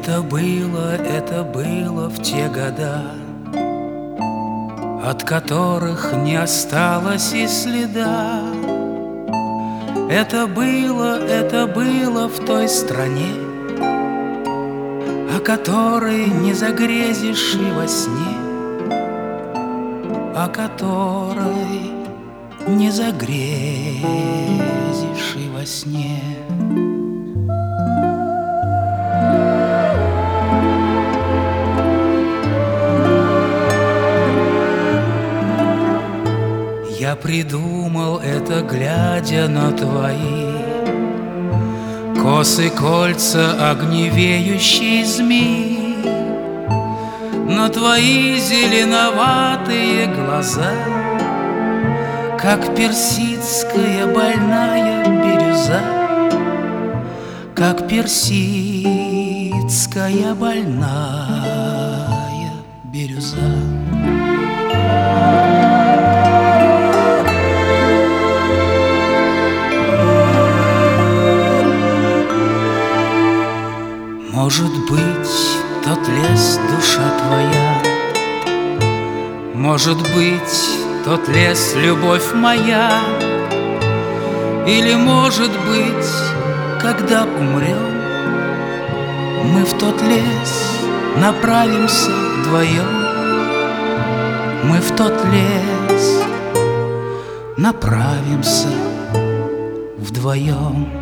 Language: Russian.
Это было в те года, от которых не осталось и следа. Это было в той стране, о которой не загрезишь и во сне, о которой не загрезишь и во сне. Я придумал это, глядя на твои косы, кольца, огневеющие змеи, на твои зеленоватые глаза, как персидская больная бирюза, как персидская больная бирюза. Может быть, тот лес — душа твоя, может быть, тот лес — любовь моя, или, может быть, когда умрем, мы в тот лес направимся вдвоем, мы в тот лес направимся вдвоем.